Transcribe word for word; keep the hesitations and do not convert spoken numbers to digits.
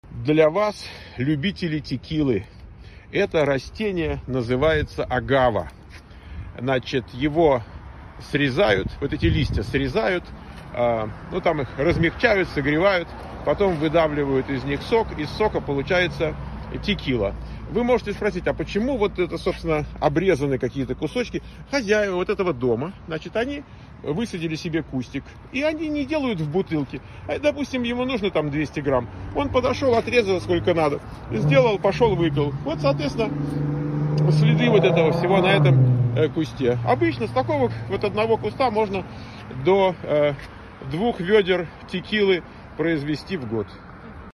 Для вас, любителей текилы, это растение называется агава. Значит, его срезают, вот эти листья срезают, э, ну там их размягчают, согревают, потом выдавливают из них сок, из сока получается текила. Вы можете спросить, а почему вот это, собственно, обрезаны какие-то кусочки? Хозяева вот этого дома, значит, они высадили себе кустик, и они не делают в бутылке. А, допустим, ему нужно там двести грамм. Он подошел, отрезал сколько надо, сделал, пошел, выпил. Вот, соответственно, следы вот этого всего на этом э, кусте. Обычно с такого вот одного куста можно до э, двух ведер текилы произвести в год.